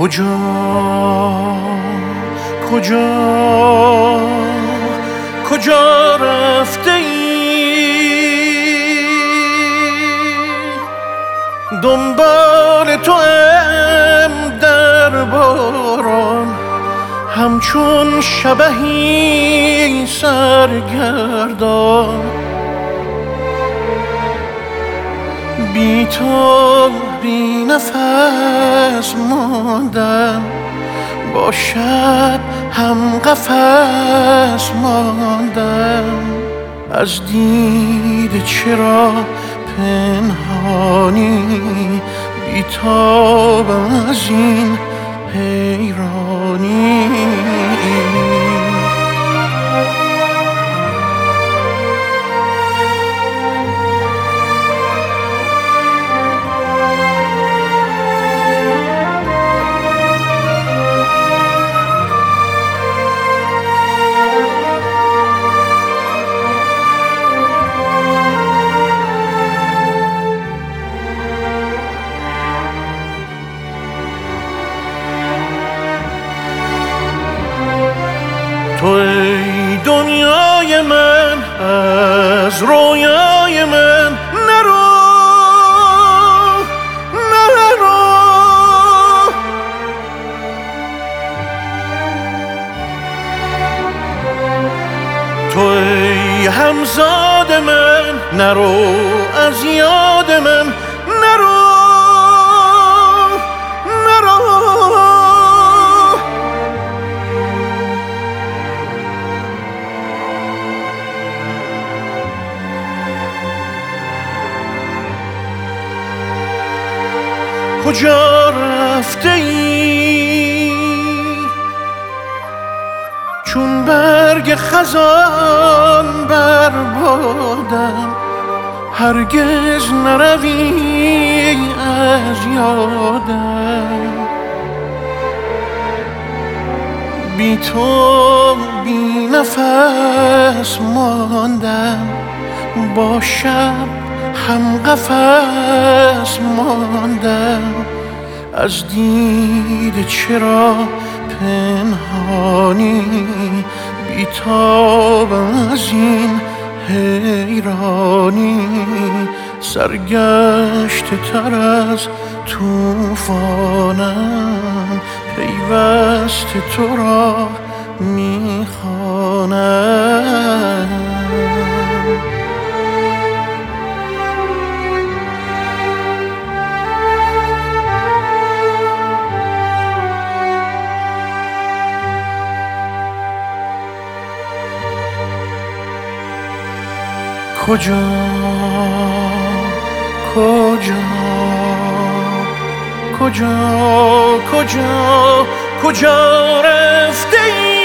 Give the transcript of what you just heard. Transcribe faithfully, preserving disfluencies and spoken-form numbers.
کجا کجا کجا رفته ای؟ دنبال تو ام در باران، همچون شبحی سرگردان. بی تو بی نفس ماندم، با شب هم قفس ماندم. از دید چرا پنهانی، بی تابم از این حیرانی. تو ای دنیای من، از رویای من نرو نرو. تو ای همزاد من، نرو از یاد من نرو. کجا رفته ای؟ چون برگ خزان بر بادم، هرگز نروی از یادم. بی تو بی نفس ماندم، با شب هم قفس ماندم. از دید چرا پنهانی، بی تابم از این حیرانی. سرگشته تر از طوفانم، پیوسته تو را میخوانم. کجا کجا کجا کجا کجا رفته ای؟